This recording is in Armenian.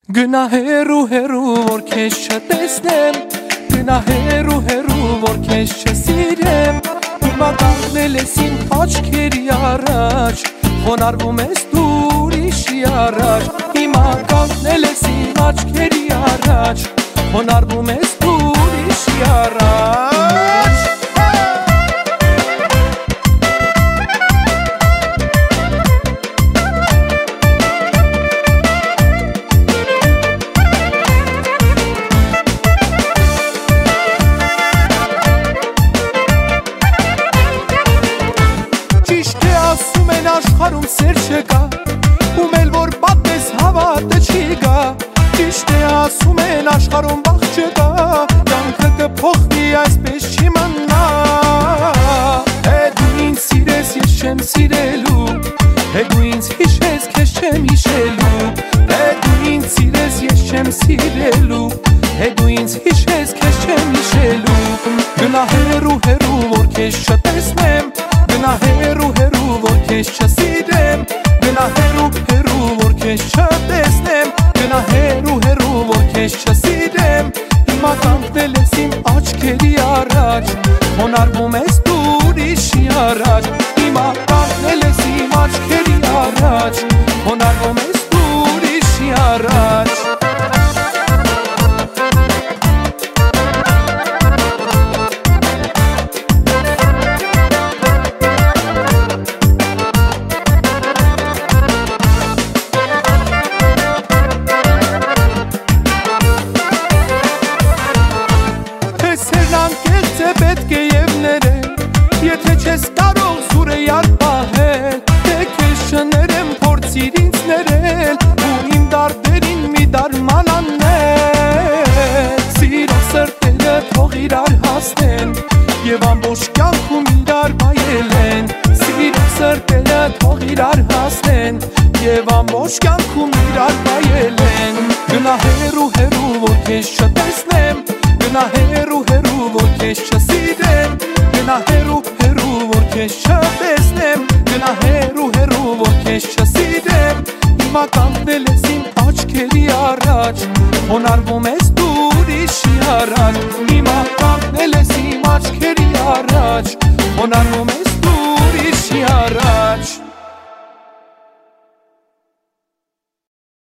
Գնա հեռու որ քեզ չտեսնեմ, գնա հեռու որ քեզ չսիրեմ, հիմա կանգնել ես իմ աչքերի առաջ, խոնարհվում ես դու ուրիշի առաջ, հիմա կանգնել ես իմ աչքերի առաջ, խոնարհվում ես դու ուրիշի առաջ. Աշխարհում սեր չկա, ում էլ որ պատմես հավատը չի գա. Ճիշտ է ասում են աշխարհում բախ չկա, կյանքը կփոխվի այսպես չի մնա. Է դու ինձ սիրես, ես չեմ սիրելու, է դու ինձ հիշես, քեզ չեմ հիշելու, է դու ինձ սիրես, ես չեմ սիրելու, է դու ինձ հիշես, քեզ չեմ հիշելու. Գնա հեռու որ քեզ չտեսնեմ, գնա հեռու որ քեզ չսիրեմ, գնա հեռու որ քեզ չտեսնեմ, գնա հեռու որ քեզ չսիրեմ, հիմա կանգնել ես իմ աչքերի առաջ, խոնարհվում ես դու ուրիշի առաջ, հիմա կանգնել ես իմ աչքերի առաջ, խոնարհվում ես դու ուրիշի առաջ. Պետք է և ներել, եթե չես կարող սուրը յար պահել, թե քեզ չներեմ փորձիր ինձ ներել, ու իմ դարդերին մի դարման աննել. Սիրո սրտերը թող իրար հասնեն, և ամբողջ կյանքում իրար վայելեն. Սիրո սրտերը թող իրար հասնեն, և ամբողջ կյանքում իրար վայելեն. Գնա հեռու որ քեզ չտեսնեմ, գնա հեռու որ քեզ չսիրեմ, գնա հեռու որ քեզ չտեսնեմ, գնա հեռու որ քեզ չսիրեմ, հիմա կանգնել ես իմ աչքերի առաջ, խոնարհվում ես դու ուրիշի առաջ, հիմա կանգնել ես իմ աչքերի առաջ, խոնարհվում